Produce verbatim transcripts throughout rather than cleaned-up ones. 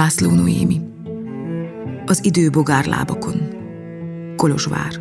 László Noémi. Az idő bogárlábakon. Kolozsvár.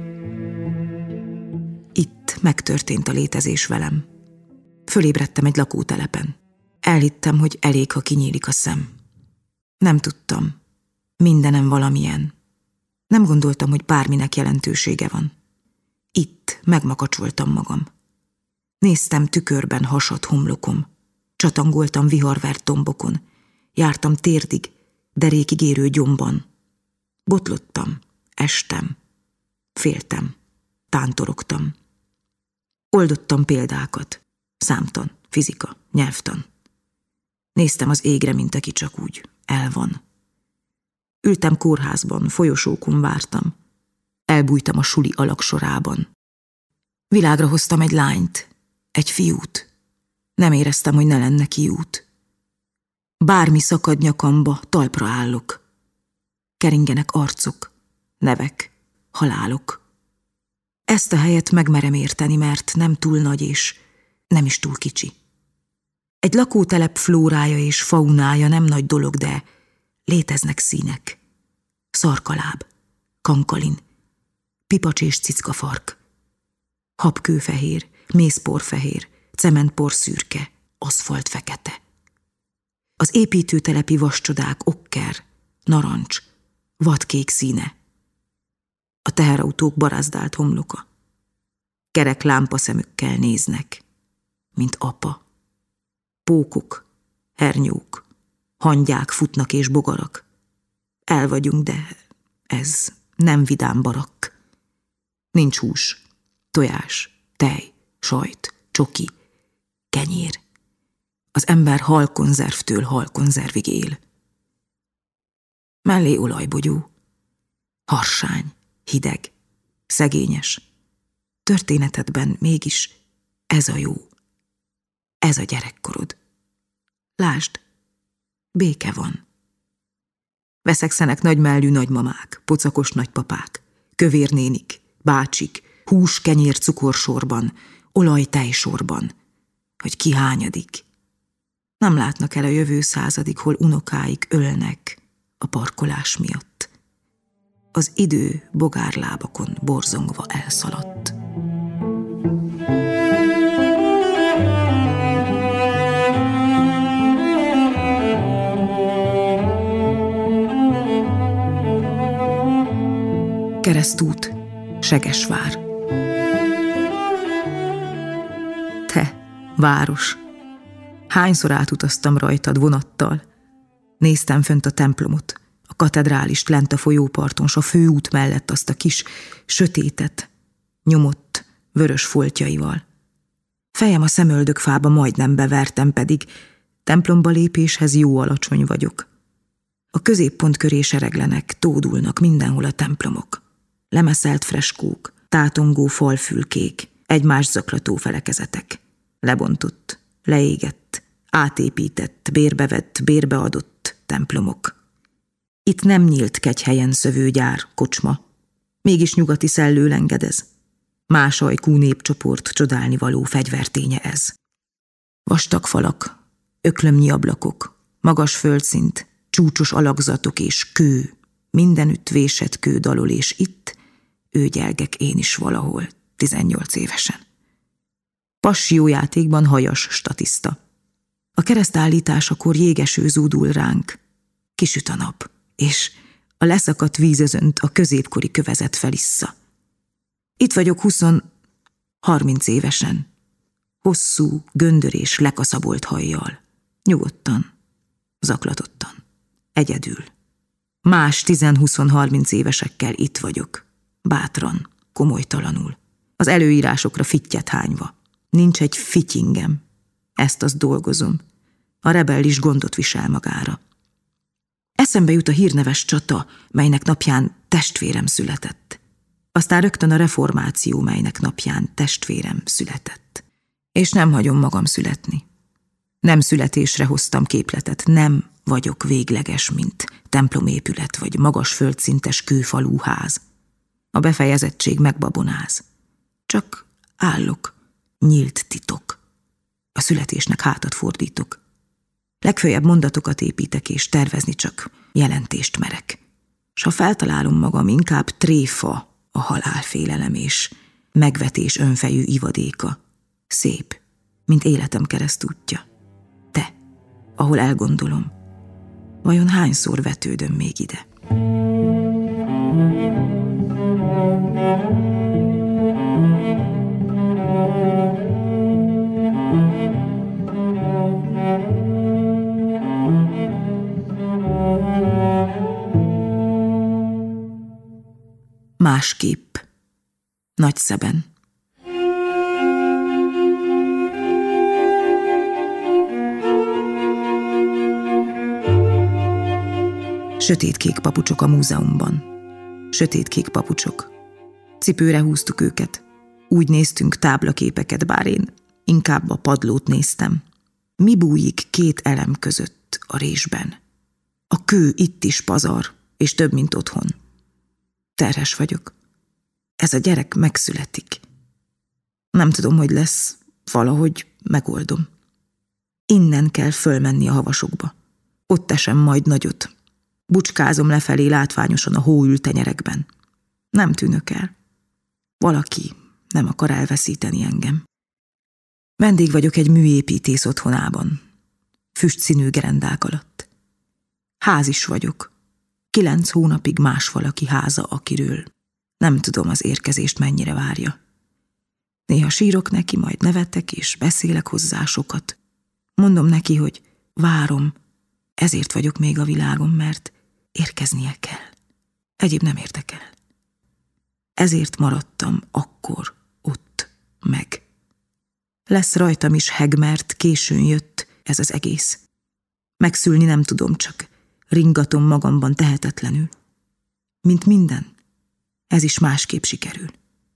Itt megtörtént a létezés velem. Fölébredtem egy lakótelepen. Elhittem, hogy elég, ha kinyílik a szem. Nem tudtam. Mindenem valamilyen. Nem gondoltam, hogy bárminek jelentősége van. Itt megmakacsoltam magam. Néztem tükörben hasadt homlokom. Csatangoltam viharvert tombokon. Jártam térdig, derékig érő gyomban. Botlottam, estem, féltem, tántorogtam. Oldottam példákat. Számtan, fizika, nyelvtan. Néztem az égre, mint aki csak úgy el van. Ültem kórházban, folyosókon vártam. Elbújtam a suli alaksorában. Világra hoztam egy lányt, egy fiút. Nem éreztem, hogy ne lenne kiút. Bármi szakad nyakamba, talpra állok. Keringenek arcok, nevek, halálok. Ezt a helyet megmerem érteni, mert nem túl nagy és nem is túl kicsi. Egy lakótelep flórája és faunája nem nagy dolog, de léteznek színek. Szarkaláb, kankalin, pipacs és cickafark. Habkőfehér, mészporfehér, cementpor szürke, aszfalt fekete. Az építőtelepi vascsodák okker, narancs, vadkék színe. A teherautók barázdált homloka. Kerek lámpaszemükkel néznek, mint apa. Pókok, hernyók, hangyák futnak és bogarak. El vagyunk, de ez nem vidám barakk. Nincs hús, tojás, tej, sajt, csoki, kenyér. Az ember halkonzervtől halkonzervig él. Mellé olajbogyó, harsány, hideg, szegényes. Történetedben mégis ez a jó. Ez a gyerekkorod. Lásd, béke van. Veszekszenek nagymellű nagymamák, pocakos nagypapák, kövérnénik, bácsik, hús, kenyér cukorsorban, olaj tejsorban, hogy ki hányadik. Nem látnak el a jövő századig, hol unokáik ölnek a parkolás miatt. Az idő bogárlábakon borzongva elszaladt. Keresztút, Segesvár. Te, város! Hányszor átutaztam rajtad vonattal. Néztem fönt a templomot, a katedrálist lent a folyóparton, s a főút mellett azt a kis sötétet, nyomott, vörös foltjaival. Fejem a szemöldökfába majdnem bevertem, pedig templomba lépéshez jó alacsony vagyok. A középpont köré sereglenek, tódulnak mindenhol a templomok. Lemeszelt freskók, tátongó falfülkék, egymást zaklató felekezetek. Lebontott, leégett, átépített, bérbevett, bérbeadott templomok. Itt nem nyílt kegyhelyen szövőgyár, kocsma. Mégis nyugati szellő lengedez. Más ajkú népcsoport csodálnivaló fegyverténye ez. Vastag falak, öklömnyi ablakok, magas földszint, csúcsos alakzatok és kő, mindenütt vésett kő dalol, és itt őgyelgek én is valahol, tizennyolc évesen. Passió-játékban hajas statiszta. A keresztállításakor jégeső zúdul ránk. Kisüt a nap, és a leszakadt vízözönt a középkori kövezet felissza. Itt vagyok huszon, harminc évesen. Hosszú, göndörés, lekaszabolt hajjal. Nyugodtan, zaklatottan, egyedül. Más tizen-húsz-harminc évesekkel itt vagyok. Bátran, komolytalanul. Az előírásokra fittyet hányva. Nincs egy fityingem. Ezt azt dolgozom. A rebellis gondot visel magára. Eszembe jut a hírneves csata, melynek napján testvérem született. Aztán rögtön a reformáció, melynek napján testvérem született. És nem hagyom magam születni. Nem születésre hoztam képletet, nem vagyok végleges, mint templomépület vagy magas földszintes kőfalú ház. A befejezettség megbabonáz. Csak állok, nyílt titok. A születésnek hátat fordítok. Legfőjebb mondatokat építek, és tervezni csak jelentést merek. S ha feltalálom magam, inkább tréfa a halálfélelem és megvetés önfejű ivadéka. Szép, mint életem keresztútja. Te, ahol elgondolom, vajon hányszor vetődöm még ide? Másképp. Nagyszeben. Sötétkék papucsok a múzeumban. Sötétkék papucsok. Cipőre húztuk őket. Úgy néztünk táblaképeket, bár én inkább a padlót néztem. Mi bújik két elem között a résben? A kő itt is pazar, és több, mint otthon. Terhes vagyok. Ez a gyerek megszületik. Nem tudom, hogy lesz, valahogy megoldom. Innen kell fölmenni a havasokba. Ott esem majd nagyot. Bucskázom lefelé látványosan a hóültenyerekben. Nem tűnök el. Valaki nem akar elveszíteni engem. Vendég vagyok egy műépítész otthonában. Füstszínű gerendák alatt. Ház is vagyok. Kilenc hónapig más valaki háza, akiről nem tudom az érkezést mennyire várja. Néha sírok neki, majd nevetek, és beszélek hozzá sokat. Mondom neki, hogy várom, ezért vagyok még a világon, mert érkeznie kell. Egyéb nem érdekel. Ezért maradtam akkor, ott, meg. Lesz rajtam is heg, mert későn jött ez az egész. Megszülni nem tudom, csak ringatom magamban tehetetlenül. Mint minden, ez is másképp sikerül.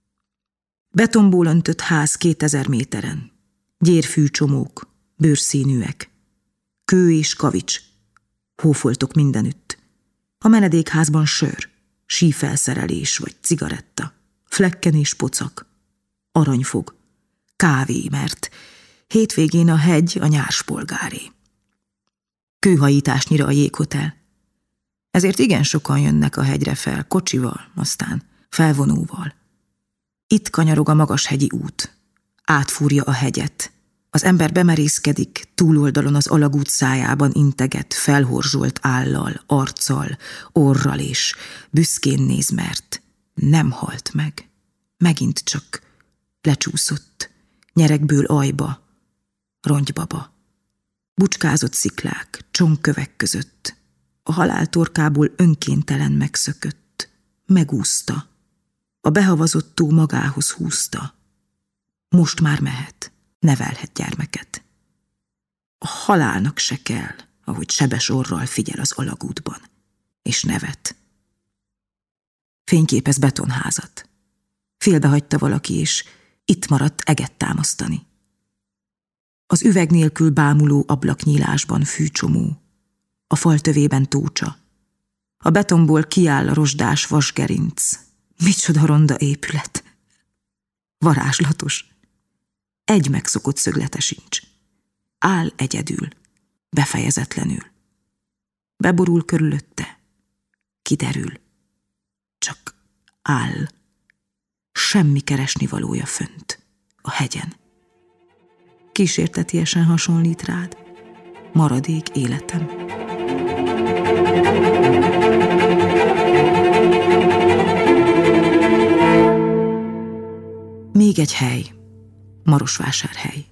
Betonból öntött ház kétezer méteren. Gyérfűcsomók, bőrszínűek. Kő és kavics. Hófoltok mindenütt. A menedékházban sör, sífelszerelés vagy cigaretta. Flekken és pocak. Aranyfog. Kávé, mert hétvégén a hegy a nyárspolgáré. Kőhajításnyira a jéghotel. Ezért igen sokan jönnek a hegyre fel, kocsival, aztán felvonóval. Itt kanyarog a magashegyi út. Átfúrja a hegyet. Az ember bemerészkedik, túloldalon az alagút szájában integet, felhorzsolt állal, arccal, orral, és büszkén néz, mert nem halt meg. Megint csak lecsúszott, nyerekből ajba, rongybaba. Bucskázott sziklák, csontkövek között. A halál torkából önkéntelen megszökött. Megúszta. A behavazott tó magához húzta. Most már mehet, nevelhet gyermeket. A halálnak se kell, ahogy sebes orral figyel az alagútban, és nevet. Fényképez betonházat. Félbehagyta valaki, és itt maradt eget támasztani. Az üveg nélkül bámuló ablaknyílásban fűcsomó, a fal tövében tócsa. A betonból kiáll a rozsdás vasgerinc. Micsoda ronda épület! Varázslatos. Egy megszokott szöglete sincs. Áll egyedül, befejezetlenül. Beborul körülötte, kiderül. Csak áll. Semmi keresnivalója fönt, a hegyen. Kísértetiesen hasonlít rád, maradék életem. Még egy hely, Marosvásárhely.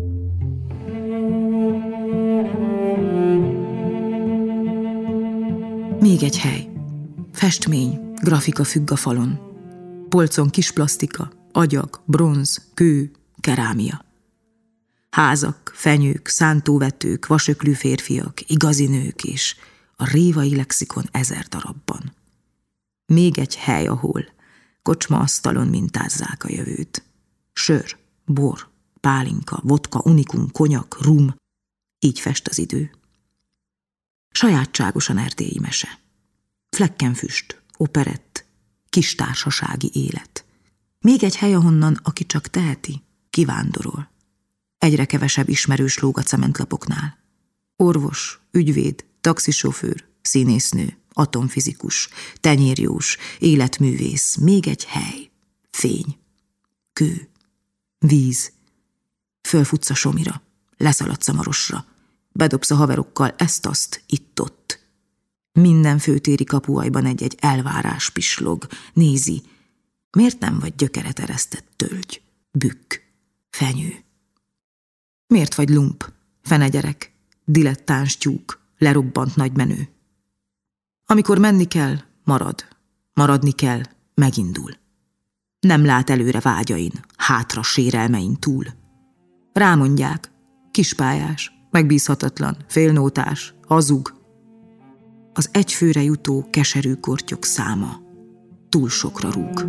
Még egy hely, festmény, grafika függ a falon. Polcon kis plasztika, agyag, bronz, kő, kerámia. Házak, fenyők, szántóvetők, vasöklű férfiak, igazi nők, és a révai lexikon ezer darabban. Még egy hely, ahol kocsma asztalon mintázzák a jövőt. Sör, bor, pálinka, vodka, unikum, konyak, rum. Így fest az idő. Sajátságosan erdélyi mese. Flekkenfüst, operett, kis társasági élet. Még egy hely, ahonnan, aki csak teheti, kivándorol. Egyre kevesebb ismerős lóg a cementlapoknál. Orvos, ügyvéd, taxisofőr, színésznő, atomfizikus, tenyérjós, életművész, még egy hely, fény, kő, víz. Fölfutsz a Somira, leszaladsz a Marosra, bedobsz a haverokkal ezt-azt, itt-ott. Minden főtéri kapuajban egy-egy elvárás pislog, nézi, miért nem vagy gyökeret eresztett tölgy, bükk, fenyő? Miért vagy lump, fenegyerek, dilettáns tyúk, lerobbant nagymenő? Amikor menni kell, marad, maradni kell, megindul. Nem lát előre vágyain, hátra sérelmein túl. Rámondják, kispályás, megbízhatatlan, félnótás, hazug. Az egyfőre jutó keserű kortyok száma túl sokra rúg.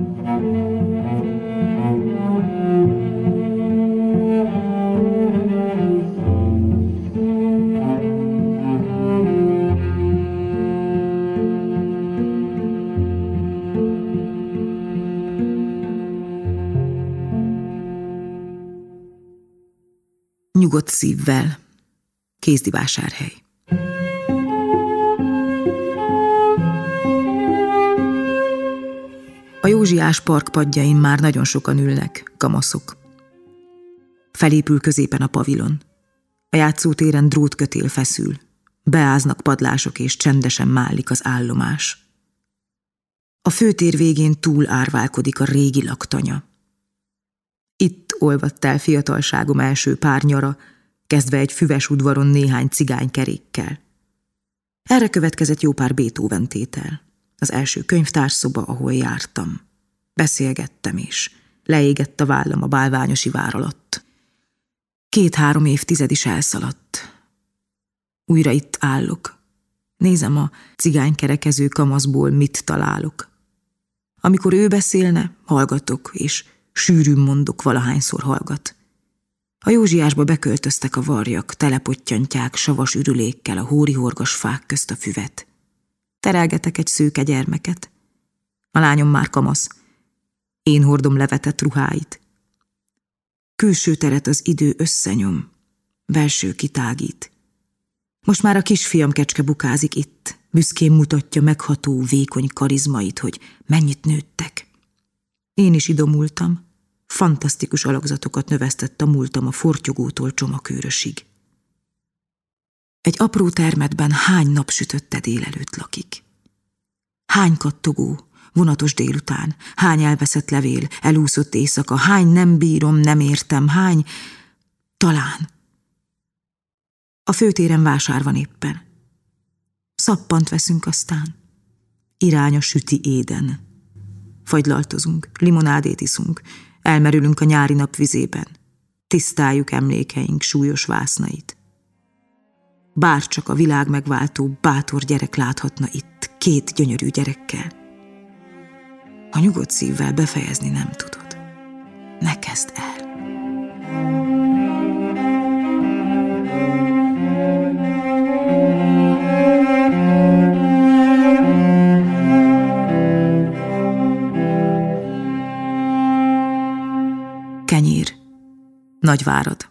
Nyugodt szívvel. Kézdivásárhely. A Józsiás park padjain már nagyon sokan ülnek, kamaszok. Felépül középen a pavilon. A játszótéren drótkötél feszül. Beáznak padlások, és csendesen mállik az állomás. A főtér végén túl árválkodik a régi laktanya. Itt olvadt el fiatalságom első pár nyara, kezdve egy füves udvaron néhány cigánykerékkel. Erre következett jó pár Beethoven tétel. Az első könyvtárszoba, ahol jártam. Beszélgettem is. Leégett a vállam a bálványosi vár alatt. Két-három évtized is elszaladt. Újra itt állok. Nézem a cigánykerekező kamaszból, mit találok. Amikor ő beszélne, hallgatok, és sűrűn mondok, valahányszor hallgat. A Józsiásba beköltöztek a varjak, telepottyantják savas ürülékkel a hórihorgas fák közt a füvet. Terelgetek egy szőke gyermeket. A lányom már kamasz. Én hordom levetett ruháit. Külső teret az idő összenyom, belső kitágít. Most már a kisfiam kecske bukázik itt, büszkén mutatja megható, vékony karizmait, hogy mennyit nőttek. Én is idomultam. Fantasztikus alakzatokat növesztett a múltam a fortyogótól csomakőrösig. Egy apró termetben hány napsütötte délelőtt lakik. Hány kattogó, vonatos délután, hány elveszett levél, elúszott éjszaka, hány nem bírom, nem értem, hány... Talán. A főtéren vásár van éppen. Szappant veszünk aztán. Irány a süti éden. Fagylaltozunk, limonádét iszunk, elmerülünk a nyári nap vizében. Tisztáljuk emlékeink súlyos vásznait. Bárcsak a világ megváltó bátor gyerek láthatna itt két gyönyörű gyerekkel. Ha nyugodt szívvel befejezni nem tudod, ne kezd el. Kenyér. Nagyvárad.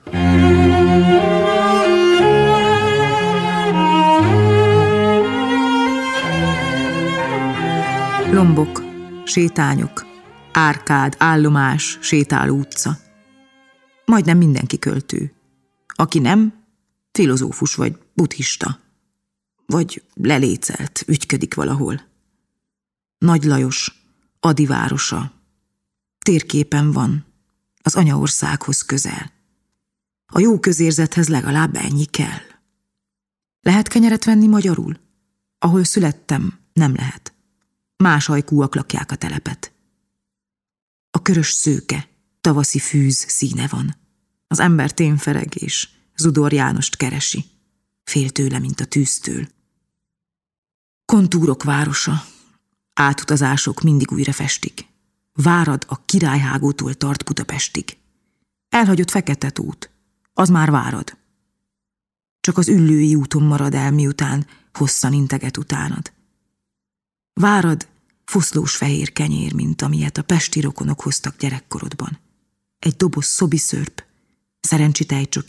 Lombok, sétányok, árkád, állomás, sétáló utca. Majdnem mindenki költő. Aki nem, filozófus vagy buddhista. Vagy lelécelt, ügyködik valahol. Nagy Lajos, Adi városa. Térképen van, az anyaországhoz közel. A jó közérzethez legalább ennyi kell. Lehet kenyeret venni magyarul? Ahol születtem, nem lehet. Más ajkúak lakják a telepet. A körös szőke, tavaszi fűz színe van. Az ember témfereg és Zudor Jánost keresi. Fél tőle, mint a tűztől. Kontúrok városa. Átutazások mindig újra festik. Várad a Királyhágótól tart Budapestig. Elhagyott Fekete-tót, az már Várad. Csak az Üllői úton marad el, miután hosszan integet utánad. Várad foszlós fehér kenyér, mint amilyet a pesti rokonok hoztak gyerekkorodban. Egy doboz szobiszörp, szerencsi tejcsoki,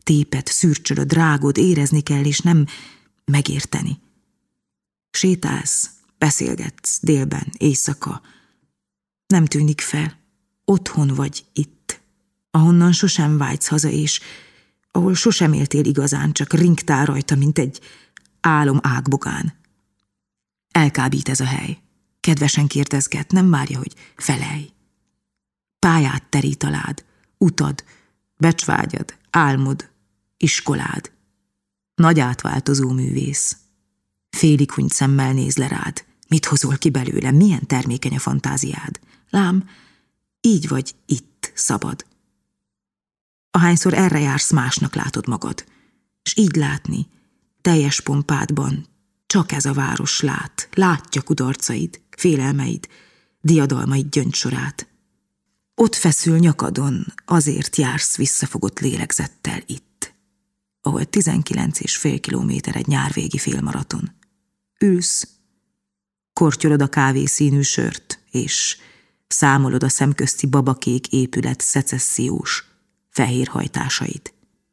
téped, szürcsölöd, rágod, érezni kell, és nem megérteni. Sétálsz, beszélgetsz délben, éjszaka. Nem tűnik fel, otthon vagy itt, ahonnan sosem vágysz haza, és ahol sosem éltél igazán, csak ringtál rajta, mint egy álom ágbogán. Elkábít ez a hely. Kedvesen kérdezget, nem várja, hogy felelj. Pályát terít alád, utad, becsvágyad, álmod, iskolád. Nagy átváltozó művész. Félig hunyt szemmel néz le rád. Mit hozol ki belőle? Milyen termékeny a fantáziád? Lám, így vagy itt, szabad. Ahányszor erre jársz, másnak látod magad. És így látni, teljes pompádban, csak ez a város lát. Látja kudarcaid, félelmeid, diadalmaid gyöngysorát. Ott feszül nyakadon, azért jársz visszafogott lélegzettel itt, ahol tizenkilenc és fél kilométer egy nyárvégi félmaraton. Ülsz, kortyolod a kávészínű sört, és számolod a szemközti babakék épület szecessziós fehér hajtásait.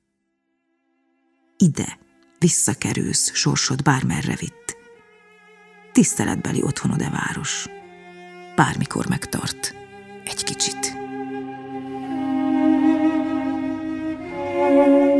Ide visszakerülsz, sorsod bármerre vitt. Tiszteletbeli otthonod e város. Bármikor megtart egy kicsit.